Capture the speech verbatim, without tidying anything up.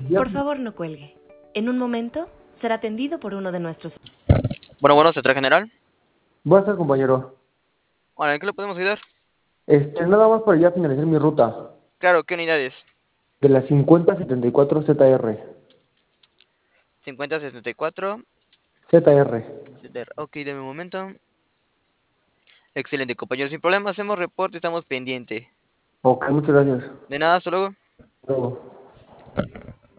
Ya, Por favor, no cuelgue. En un momento será atendido por uno de nuestros... Bueno, bueno, sector general. voy a estar, compañero. Bueno, ¿en qué le podemos ayudar? Este, nada más para ya finalizar mi ruta. Claro, ¿qué unidades? De la cincuenta setenta y cuatro Z R. cincuenta setenta y cuatro. Z R. Ok, deme un momento. Excelente, compañero, sin problema, hacemos reporte, estamos pendiente. Ok, muchas gracias. De nada, hasta luego. Hasta luego.